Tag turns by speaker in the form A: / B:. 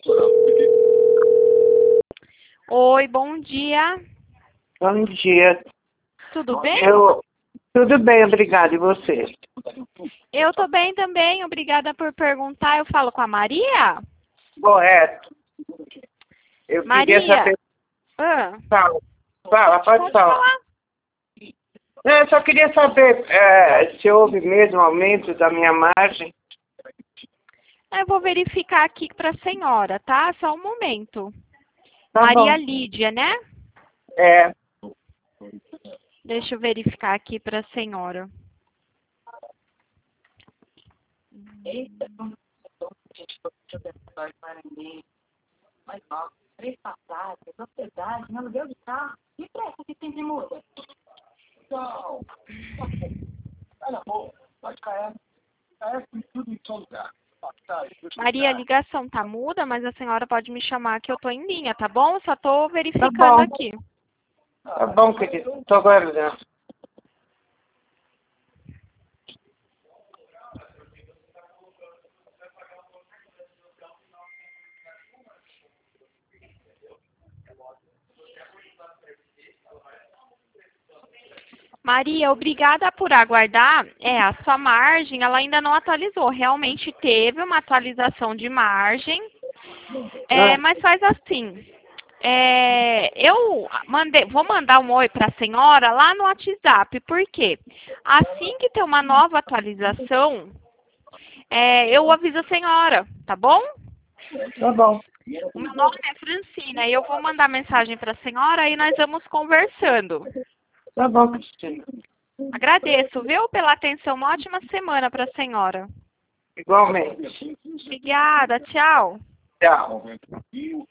A: Oi, bom dia.
B: Bom dia.
A: Tudo bem?
B: Tudo bem, obrigada. E você?
A: Eu tô bem também, obrigada por perguntar. Eu falo com a Maria?
B: Correto. Eu
A: Maria?
B: queria saber...
A: Ah,
B: Pode falar. Não, eu só queria saber se houve mesmo aumento da minha margem.
A: Eu vou verificar aqui para a senhora, tá? Só um momento.
B: Tá
A: Maria
B: bom.
A: Lídia, né?
B: É,
A: Deixa eu verificar aqui para a senhora. Maria, a ligação tá muda, mas a senhora pode me chamar que eu tô em linha, tá bom? Só tô
B: tá
A: verificando
B: bom.
A: aqui.
B: Tá bom, querido. Tô aguardando.
A: Maria, obrigada por aguardar. A sua margem, ela ainda não atualizou. Realmente teve uma atualização de margem, mas faz assim. Vou mandar um oi para a senhora lá no WhatsApp. Por quê? Assim que ter uma nova atualização, eu aviso a senhora, tá bom?
B: Tá bom.
A: O meu nome é Francina e eu vou mandar mensagem para a senhora e nós vamos conversando.
B: Tá bom, Cristina.
A: Agradeço, viu, pela atenção. Uma ótima semana para a senhora.
B: Igualmente.
A: Obrigada, tchau.
B: Tchau.